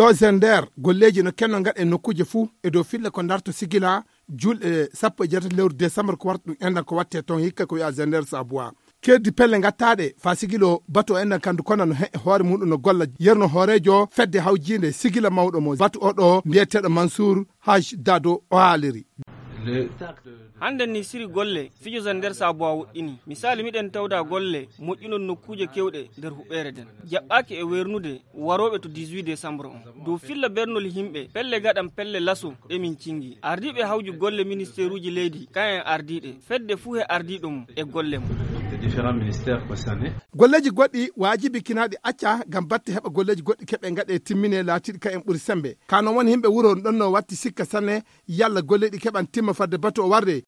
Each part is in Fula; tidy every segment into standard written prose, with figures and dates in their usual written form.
ɗo Zender golleji no kenno gaɗe nokkuje fuu e dow fille ko darto sigila julɗe 17 lewru décembre ko warta ɗum endan ko watte toon hikka ko wiya Zender Sabois keddi pelle gattaɗe fa sigilo bato endan kandu kono no hoore muɗum no golla yerno hoorejo fedde hawjinde sigila mawɗo mo batu oɗo mbiyeteɗo Mansour Haj Dado o haaliri. hande ni siri golle fijo Zender Sabois woɗɗini misali miɗen tawda golle moƴƴinon nokkuje kewɗe nder huɓɓere den jaɓɓaki e wernude waroɓe to 18 décembre on dow filla bernol himɓe pelle gaɗam pelle laso ɗe min cingi ardiɓe hawju golle ministére uji leydi kan en ardiɗe fedde fuu he ardiɗo mum e golle mum. golleji goɗɗi wajibi kinaɗi acca gam batte heɓa golleji goɗɗi keɓe gaɗe timmine laatiɗi ka en ɓuuri sembe kano woni himɓe wuuro ɗon no watti sikka sanne yalla golleɗi keɓan timma fadde bato o warde.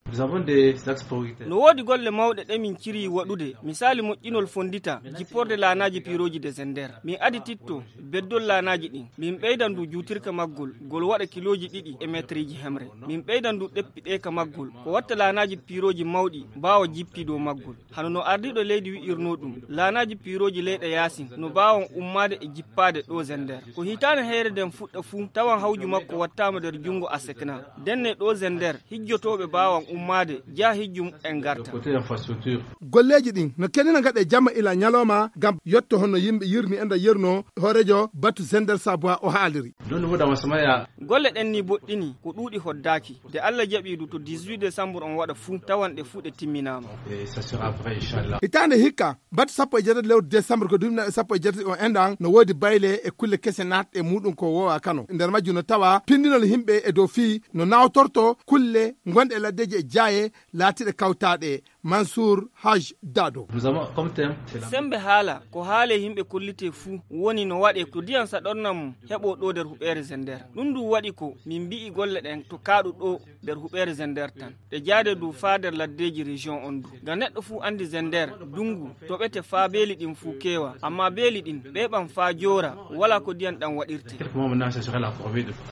no woodi golle mawɗe ɗe min ciri waɗude misali moƴƴinol fondita jipporde laanaji piroji de Zender min adititto beddol laanaji ɗin min ɓeydan du juutirka maggol gol waɗa kiloji 2 e métriji hemre min ɓeydan du ɗeppi ɗe ka maggol ko watta laanaji piroji mawɗi mbawa jippi dow maggol hano no ardiɗo leydi wi'irno ɗum laanaji piroji leyɗe yasin no bawon ummade e jippade ɗo Zender ko hitane heere den fuɗɗa fuu tawan hawju makko wattama nder jungo asekna denne ɗo Zender hijjotoɓe bawan ummade ja hijjum en garta. golleji ɗin no kenina gaɗe jamma ila ñalawma gam yetto hono yimɓe yirni enda yerno hoorejo batu Zender Sabois o haaliri. golle ɗen ni boɗɗini ko ɗuuɗi hoddaki de Allah jaɓiɗu to 18 décembre on waɗa fuu tawan ɗe fuu ɗe timminama. hitande hikka batu 17 lewru décembre ko dumna 17 on endan no woodi bayle e kulle kese natɗe muɗum ko wowa kano nder majju no tawa pindinol himɓe e dow fii no nawtorto kulle gonɗe laddeji e jaaye laatiɗe kawtaɗe. Mansour Haj Dado. sembe haala ko haale himɓe kollite fuu woni no waɗe to diyan saɗornam heɓo ɗo nder huɓɓere Zender ɗum du waɗi ko min mbi'i golle ɗen to kaaɗu ɗo nder huɓɓere Zender tan ɗe jaade du faa nder laddeji région on du ngam neɗɗo fuu andi Zender dungu to ɓete faa beeli ɗin fuu keewa amma beeli ɗin ɓeɓan faa joora wala ko diyan ɗan waɗirte.